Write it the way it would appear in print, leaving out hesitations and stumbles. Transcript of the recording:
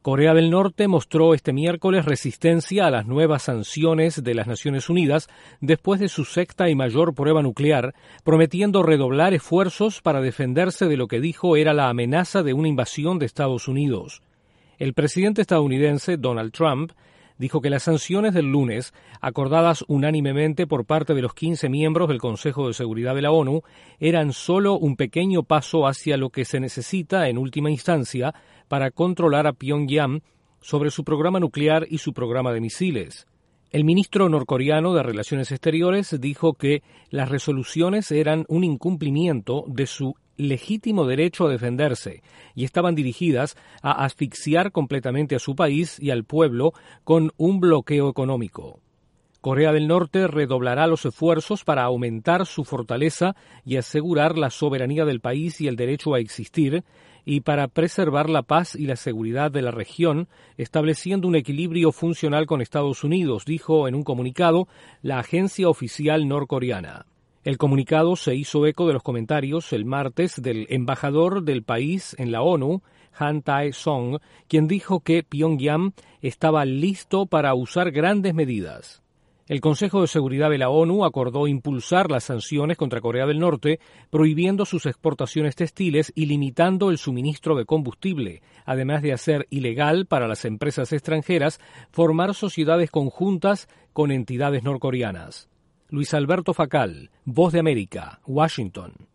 Corea del Norte mostró este miércoles resistencia a las nuevas sanciones de las Naciones Unidas después de su sexta y mayor prueba nuclear, prometiendo redoblar esfuerzos para defenderse de lo que dijo era la amenaza de una invasión de Estados Unidos. El presidente estadounidense Donald Trump dijo que las sanciones del lunes, acordadas unánimemente por parte de los 15 miembros del Consejo de Seguridad de la ONU, eran solo un pequeño paso hacia lo que se necesita en última instancia para controlar a Pyongyang sobre su programa nuclear y su programa de misiles. El ministro norcoreano de Relaciones Exteriores dijo que las resoluciones eran un incumplimiento de su legítimo derecho a defenderse y estaban dirigidas a asfixiar completamente a su país y al pueblo con un bloqueo económico. Corea del Norte redoblará los esfuerzos para aumentar su fortaleza y asegurar la soberanía del país y el derecho a existir, y para preservar la paz y la seguridad de la región, estableciendo un equilibrio funcional con Estados Unidos, dijo en un comunicado la agencia oficial norcoreana. El comunicado se hizo eco de los comentarios el martes del embajador del país en la ONU, Han Tae-song, quien dijo que Pyongyang estaba listo para usar grandes medidas. El Consejo de Seguridad de la ONU acordó impulsar las sanciones contra Corea del Norte, prohibiendo sus exportaciones textiles y limitando el suministro de combustible, además de hacer ilegal para las empresas extranjeras formar sociedades conjuntas con entidades norcoreanas. Luis Alberto Facal, Voz de América, Washington.